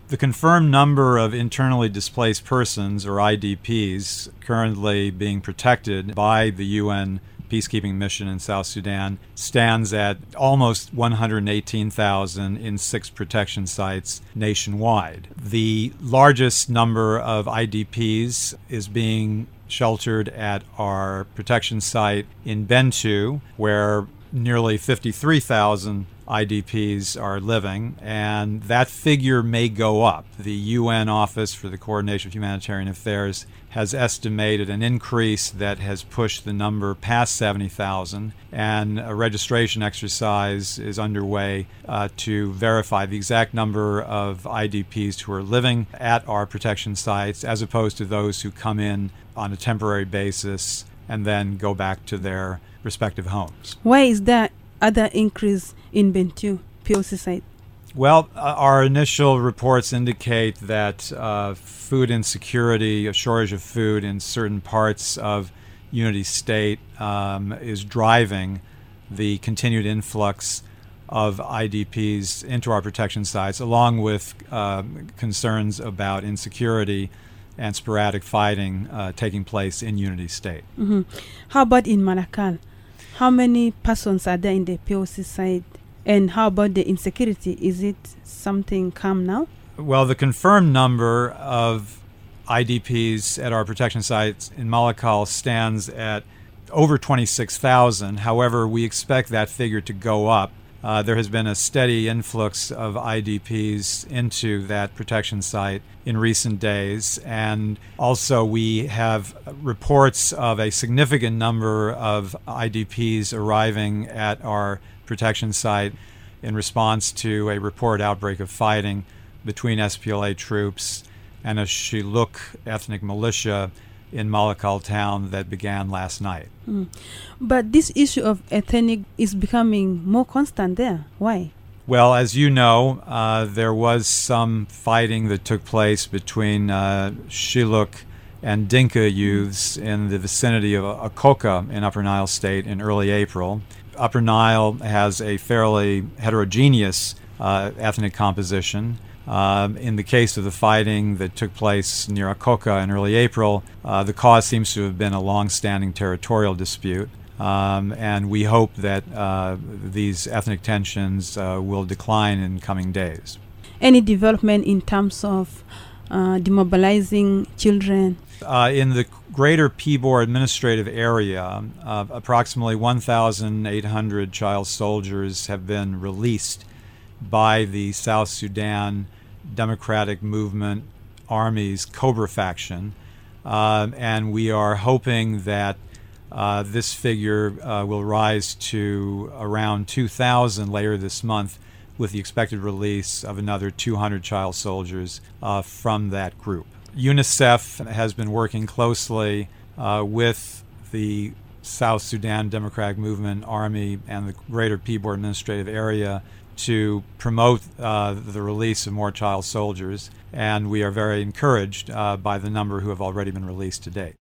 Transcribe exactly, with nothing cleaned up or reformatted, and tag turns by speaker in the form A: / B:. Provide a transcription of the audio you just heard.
A: The confirmed number of internally displaced persons, or I D Ps, currently being protected by the U N peacekeeping mission in South Sudan stands at almost one hundred eighteen thousand in six protection sites nationwide. The largest number of I D Ps is being sheltered at our protection site in Bentiu, where nearly fifty-three thousand I D Ps are living, and that figure may go up. The U N Office for the Coordination of Humanitarian Affairs has estimated an increase that has pushed the number past seventy thousand, and a registration exercise is underway uh, to verify the exact number of I D Ps who are living at our protection sites, as opposed to those who come in on a temporary basis and then go back to their respective homes.
B: Why is there other increase in Bentiu P O C site?
A: Well, uh, our initial reports indicate that uh, food insecurity, a shortage of food in certain parts of Unity State um, is driving the continued influx of I D Ps into our protection sites, along with uh, concerns about insecurity and sporadic fighting uh, taking place in Unity State.
B: Mm-hmm. How about in Malakal? How many persons are there in the P O C site? And how about the insecurity? Is it something calm now?
A: Well, the confirmed number of I D Ps at our protection sites in Malakal stands at over twenty-six thousand. However, we expect that figure to go up. Uh, there has been a steady influx of I D Ps into that protection site in recent days, and also we have reports of a significant number of I D Ps arriving at our protection site in response to a reported outbreak of fighting between S P L A troops and a Shilluk ethnic militia in Malakal town that began last night.
B: Mm. But this issue of ethnic is becoming more constant there. Why?
A: Well, as you know, uh, there was some fighting that took place between uh, Shilluk and Dinka youths in the vicinity of Akoka in Upper Nile State in early April. Upper Nile has a fairly heterogeneous uh, ethnic composition. Um, in the case of the fighting that took place near Akoka in early April, uh, the cause seems to have been a long-standing territorial dispute, um, and we hope that uh, these ethnic tensions uh, will decline in coming days.
B: Any development in terms of uh, demobilizing children?
A: Uh, in the greater Pibor administrative area, uh, approximately one thousand eight hundred child soldiers have been released by the South Sudan Democratic Movement Army's Cobra faction, uh, and we are hoping that uh, this figure uh, will rise to around two thousand later this month, with the expected release of another two hundred child soldiers uh, from that group. UNICEF has been working closely uh, with the South Sudan Democratic Movement Army and the greater Pibor administrative area to promote uh, the release of more child soldiers, and we are very encouraged uh, by the number who have already been released to date.